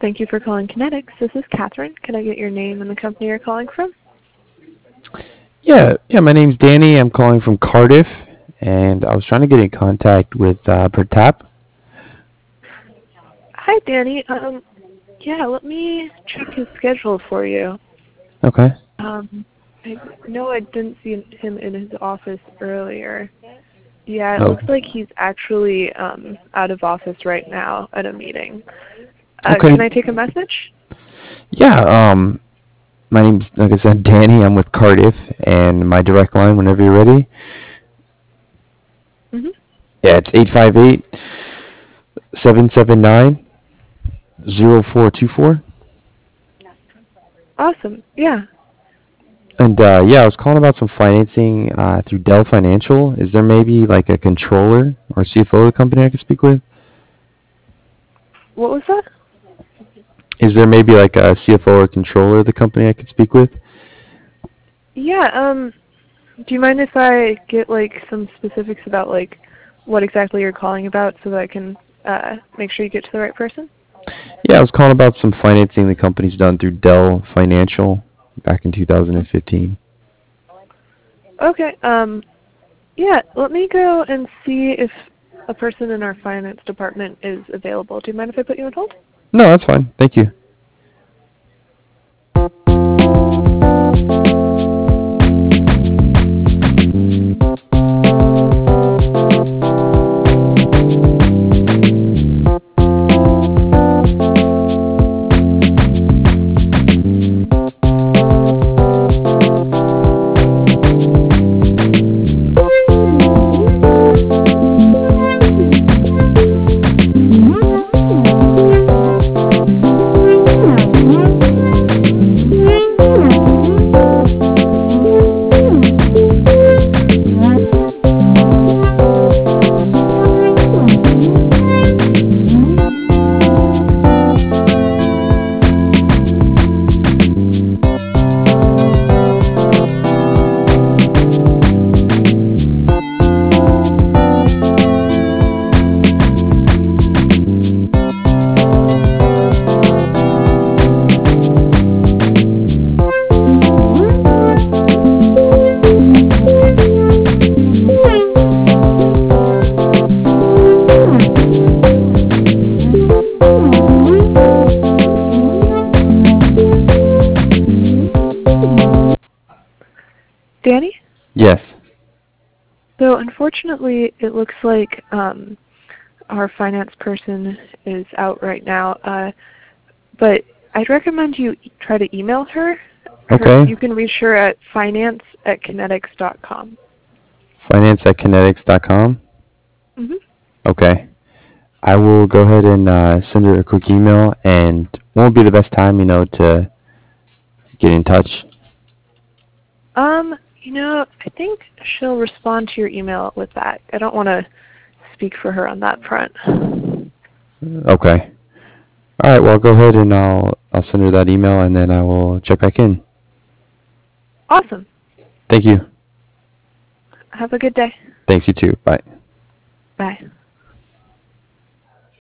Thank you for calling Kinetics. This is Catherine. Can I get your name and the company you're calling from? Yeah, my name's Danny. I'm calling from Cardiff, and I was trying to get in contact with Pratap. Hi, Danny. Yeah, let me check his schedule for you. Okay. I know I didn't see him in his office earlier. Yeah, it Oh. looks like he's actually out of office right now at a meeting. Okay. Can I take a message? Yeah, my name's, like I said, Danny. I'm with Cardiff, and my direct line whenever you're ready. Mm-hmm. Yeah, it's 858-779-0424. Awesome. Yeah. And yeah, I was calling about some financing through Dell Financial. Is there maybe like a controller or CFO of the company I could speak with? What was that? Is there maybe like a CFO or controller of the company I could speak with? Yeah, do you mind if I get like some specifics about like what exactly you're calling about so that I can make sure you get to the right person? Yeah, I was calling about some financing the company's done through Dell Financial back in 2015. Okay, yeah, let me go and see if a person in our finance department is available. Do you mind if I put you on hold? No, that's fine. Thank you. Danny? Yes. So unfortunately, it looks like our finance person is out right now, but I'd recommend you try to email her. Okay. You can reach her at finance@kinetics.com. Finance@kinetics.com. Mm-hmm. Okay. I will go ahead and send her a quick email, and what would be the best time, to get in touch? I think she'll respond to your email with that. I don't want to speak for her on that front. Okay. All right. Well, I'll go ahead and I'll send her that email, and then I will check back in. Awesome. Thank you. Have a good day. Thanks, you too. Bye. Bye.